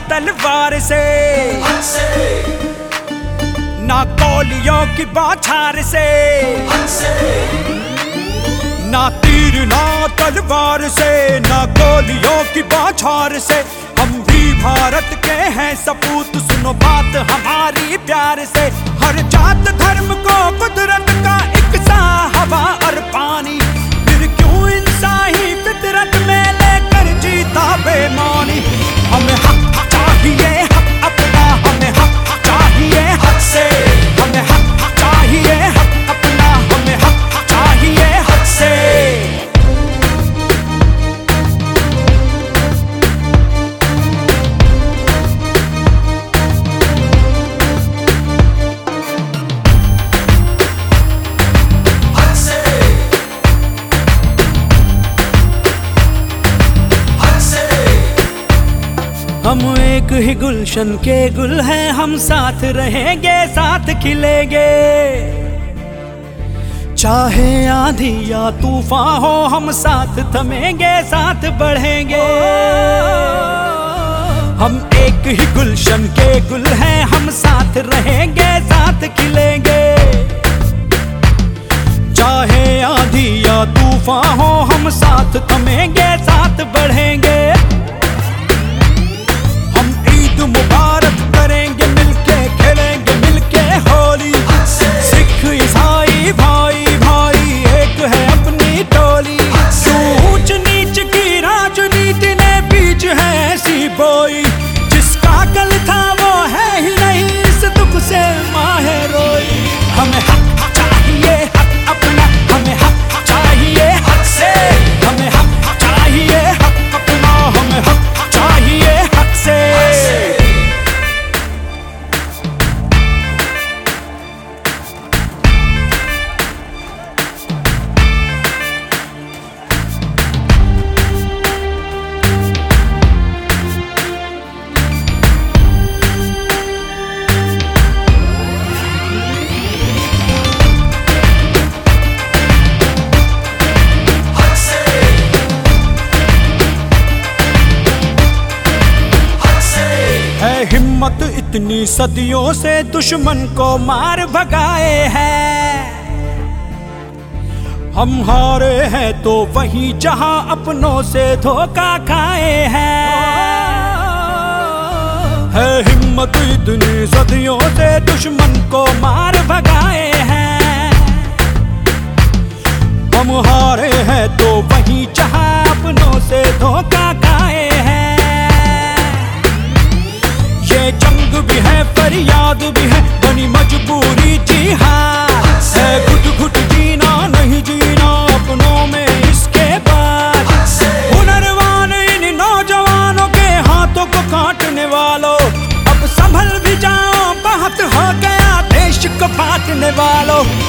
तलवार से, ना गोलियों की बौछार से, ना तीर ना तलवार से, ना गोलियों की बौछार से। हम भी भारत के हैं सपूत, सुनो बात हमारी प्यार से। हर जात धर्म को कुदरत का एक सा हवा और पानी, फिर क्यों इंसानी फितरत में लेकर जीता बेमानी। हमें हक चाहिए, हक अपना, हमें हक चाहिए हक से, हमें हक चाहिए हक अपना, हमें हक चाहिए हक से। हम एक ही गुलशन के गुल हैं, हम साथ रहेंगे साथ खिलेंगे। चाहे आंधी या तूफान हो हम साथ थमेंगे साथ बढ़ेंगे। हम एक ही गुलशन के गुल हैं, हम साथ रहेंगे साथ खिलेंगे। चाहे आंधी या तूफान हो हम साथ थमेंगे साथ बढ़ेंगे। मुबारक करेंगे मिलके, खेलेंगे मिलके होली। सिख ईसाई भाई भाई एक है अपनी टोली। ऊंच नीच की राजनीति ने बीच है ऐसी बोई, जिसका कल था वो है ही नहीं, इस दुख से माहे रोई। हमें हक चाहिए हक अपना, हमें हक चाहिए हक से, हमें हक चाहिए हक अपना, हमें हक चाहिए हक से। हिम्मत इतनी सदियों से दुश्मन को मार भगाए हैं। हम हारे हैं तो वहीं जहां अपनों से धोखा खाए हैं। है हिम्मत इतनी सदियों से दुश्मन को मार भगाए हैं। हम हारे हैं तो वहीं जहां अपनों से धोखा खाए हैं। ये जंग भी है फरियाद भी है, बनी मजबूरी जी हाँ। है घुट घुट जीना नहीं जीना अपनों में इसके बाद। हुनरवान इन नौजवानों के हाथों को काटने वालों, अब संभल भी जाओ, बहुत हो गया देश को बांटने वालों।